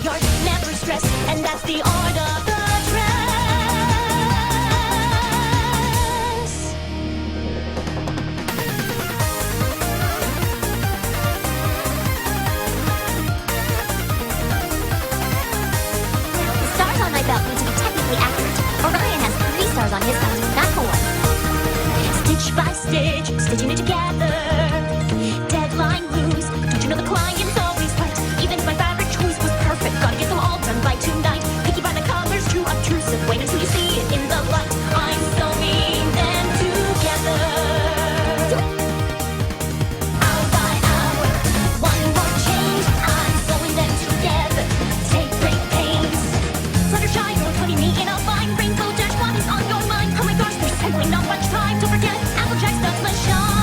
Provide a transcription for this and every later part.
You're never stressed, and that's the art of the dress. The stars on my belt need to be technically accurate. Orion has 3 stars on his belt, not 4. Stitch by stitch, stitching it together. Deadline moves. Don't you know the client's always right? Even if my fabric choice was perfect, gotta get them all done by tonight. Picky by the colors, too obtrusive. Wait until you see it in the light. I'm sewing them together. Hour by hour, one more change. I'm sewing them together. Take great pains. Fluttershy, you're putting me in a bind. Rainbow Dash, what is on your mind? Oh my gosh, there's simply not much time. Don't forget, Applejack's stuff must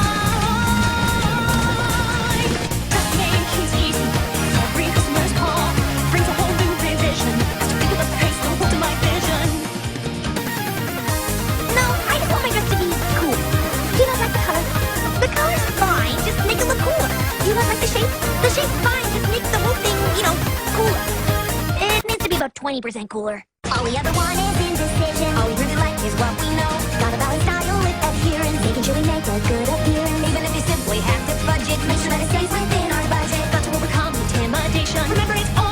shine. Dressmaking is easy. Every customer's call brings a whole new revision. Have to pick up the pace, don't hold to my vision. No, I just want my dress to be cool. You don't like the color? The color's fine, just make it look cooler. You don't like the shape? The shape's fine, just make the whole thing, cooler. It needs to be about 20% cooler. All we ever want is indecision. All we really like is what we know. Gotta balance style with adherence, making sure we make a good appearance. Even if you simply have to budget, make sure that it stays within our budget. Got to overcome intimidation. Remember, it's